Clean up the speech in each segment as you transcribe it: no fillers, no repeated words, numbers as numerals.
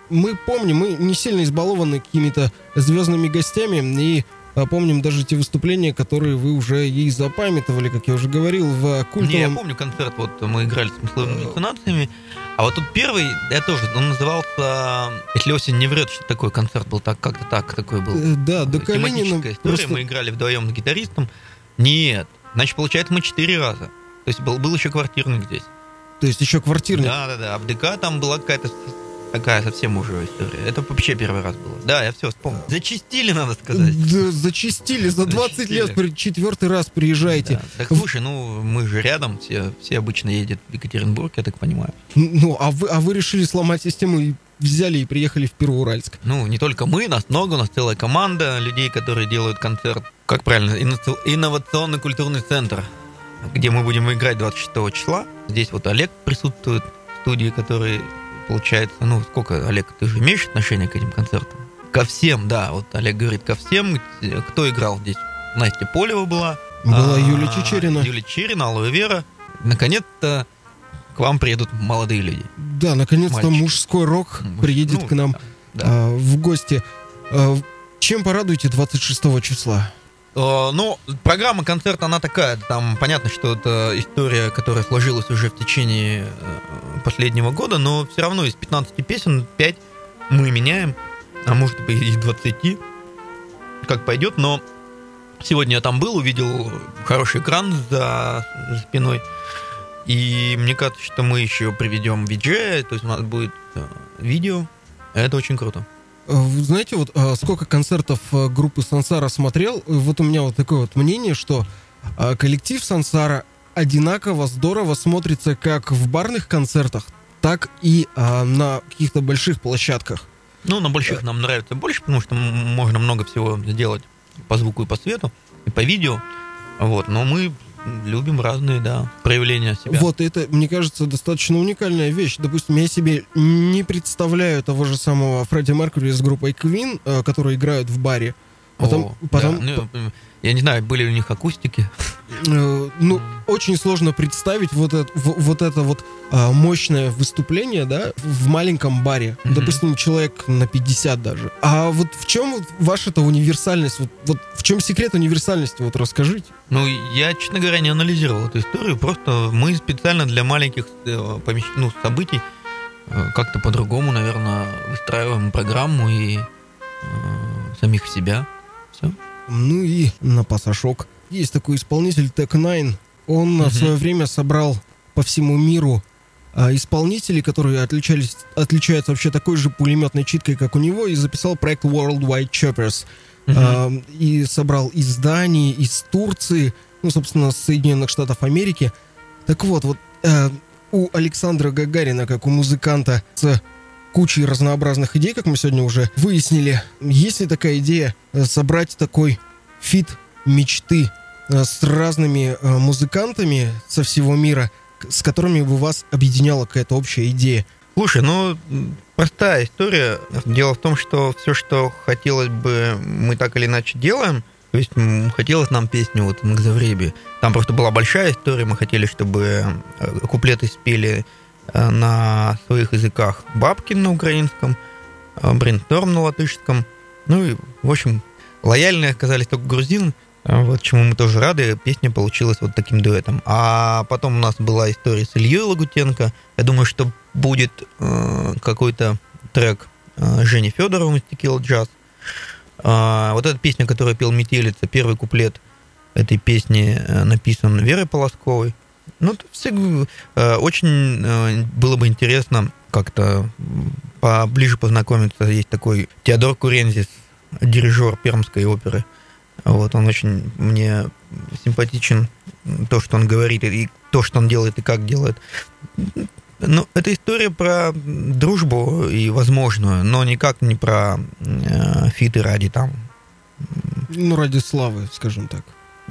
мы помним, мы не сильно избалованы какими-то звездными гостями, и помним даже те выступления, которые вы уже и запамятовали, как я уже говорил, в культовом... Не, я помню концерт, вот мы играли с смысловыми интонациями, а вот тут первый, я тоже, он назывался «Если осень не врет», что такой концерт был, так как-то так такой был. Да, до Калинина... Тематическая история, просто... мы играли вдвоем с гитаристом. Нет, значит, получается, мы 4 раза. То есть был еще квартирник здесь. То есть еще квартирник? Да, а в ДК там была какая-то такая совсем уже история. Это вообще первый раз было. Да, я все вспомнил. Зачистили, надо сказать. Да, зачистили. За 20 лет 4-й раз приезжаете. Да. Так слушай, мы же рядом, все обычно ездят в Екатеринбург, я так понимаю. А вы решили сломать систему и взяли и приехали в Первоуральск? Не только мы, нас много, у нас целая команда людей, которые делают концерт. Как правильно? Инновационный культурный центр, где мы будем играть 26 числа. Здесь вот Олег присутствует в студии, который... Получается, сколько, Олег, ты же имеешь отношение к этим концертам? Ко всем, да, вот Олег говорит, ко всем. Кто играл здесь? Настя Полева была. Юлия Чичерина. Юлия Чичерина, Алоэ Вера. Наконец-то к вам приедут молодые люди. Да, наконец-то мужской рок приедет к нам в гости. Чем порадуете 26 числа? Программа концерта, она такая, там понятно, что это история, которая сложилась уже в течение последнего года, но все равно из 15 песен 5 мы меняем, а может быть и 20, как пойдет, но сегодня я там был, увидел хороший экран за спиной, и мне кажется, что мы еще приведем виджея, то есть у нас будет видео, это очень круто. Вы знаете, вот сколько концертов группы Сансара смотрел, вот у меня вот такое вот мнение, что коллектив Сансара одинаково здорово смотрится как в барных концертах, так и на каких-то больших площадках. На больших нам нравится больше, потому что можно много всего сделать по звуку и по свету, и по видео, но мы любим разные, проявления себя. Вот, это, мне кажется, достаточно уникальная вещь. Допустим, я себе не представляю того же самого Фредди Меркьюри с группой Queen, которые играют в баре. Я не знаю, были ли у них акустики. Очень сложно представить вот это мощное выступление, в маленьком баре. Mm-hmm. Допустим, человек на 50 даже. А вот в чем ваша-то универсальность? Вот в чем секрет универсальности? Вот расскажите. Я, честно говоря, не анализировал эту историю. Просто мы специально для маленьких событий как-то по-другому, наверное, выстраиваем программу и самих себя. Все. И на пасашок. Есть такой исполнитель Tech9. Он в свое время собрал по всему миру исполнителей, которые отличаются вообще такой же пулеметной читкой, как у него, и записал проект Worldwide Choppers. И собрал из Дании, из Турции, собственно, с Соединенных Штатов Америки. Так вот, у Александра Гагарина, как у музыканта с кучей разнообразных идей, как мы сегодня уже выяснили, есть ли такая идея собрать такой фит мечты с разными музыкантами со всего мира, с которыми бы вас объединяла какая-то общая идея? Слушай, простая история. Дело в том, что все, что хотелось бы, мы так или иначе делаем. То есть хотелось нам песню «Нгзавреби». Там просто была большая история. Мы хотели, чтобы куплеты спели на своих языках Бабкин на украинском, Брейнсторм на латышском. И, в общем, лояльные оказались только грузин, чему мы тоже рады. Песня получилась таким дуэтом. А потом у нас была история с Ильей Лагутенко. Я думаю, что будет какой-то трек Жени Федорова из Tequila Jazz. Вот эта песня, которую пел Метелица, первый куплет этой песни написан Верой Полосковой. Очень было бы интересно как-то поближе познакомиться. Есть такой Теодор Курензис, дирижер Пермской оперы. Он очень мне симпатичен, то, что он говорит, и то, что он делает, и как делает. Это история про дружбу и возможную, но никак не про фиты ради ради славы, скажем так.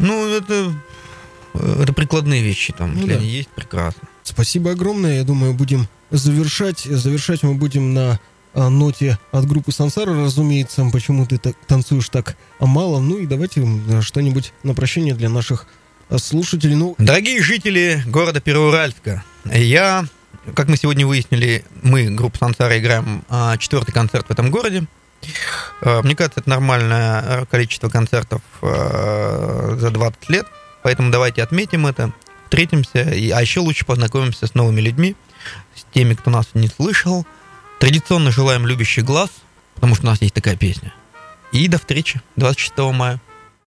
Это прикладные вещи если они есть, прекрасно. Спасибо огромное. Я думаю, будем завершать. Завершать мы будем на ноте от группы Сансара, разумеется. Почему ты танцуешь так мало? И давайте что-нибудь на прощание для наших слушателей. Дорогие жители города Первоуральска, я как мы сегодня выяснили, мы, группа Сансара, играем 4-й концерт в этом городе. Мне кажется, это нормальное количество концертов за 20 лет, поэтому давайте отметим это, встретимся, а еще лучше познакомимся с новыми людьми, с теми, кто нас не слышал. Традиционно желаем любящий глаз, потому что у нас есть такая песня. И до встречи 26 мая.